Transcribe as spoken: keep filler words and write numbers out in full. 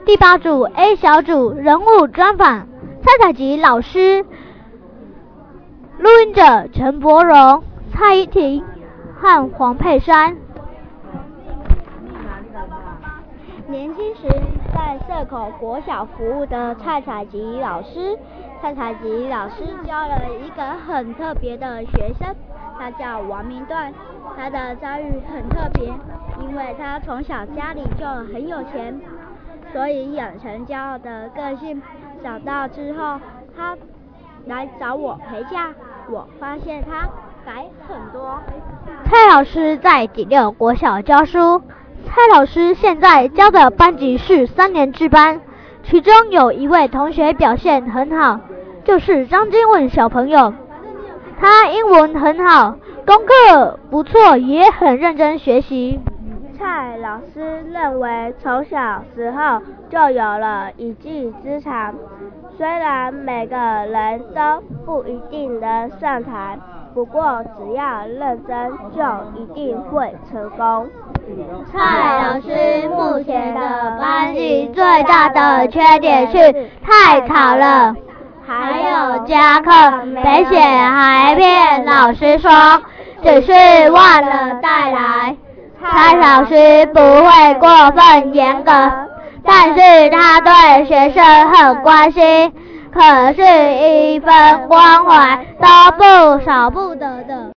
第八组 A 小组人物专访，蔡采吉老师，录音者陈柏荣、蔡依婷和黄佩珊。年轻时在社口国小服务的蔡采吉老师，蔡采吉老师教了一个很特别的学生，他叫王明段。他的遭遇很特别，因为他从小家里就很有钱，所以养成骄傲的个性。长大之后，他来找我陪嫁，我发现他改很多。蔡老师在第六国小教书，蔡老师现在教的班级是三年制班，其中有一位同学表现很好，就是张金文小朋友。他英文很好，功课不错，也很认真学习。蔡老师认为从小时候就有了一技之长，虽然每个人都不一定能上台，不过只要认真就一定会成功。蔡老师目前的班级最大的缺点是太吵了，还有加课没写，还骗老师说只是忘了带来。蔡老师不会过分严格，但是他对学生很关心，可是一分关怀都不少不得的。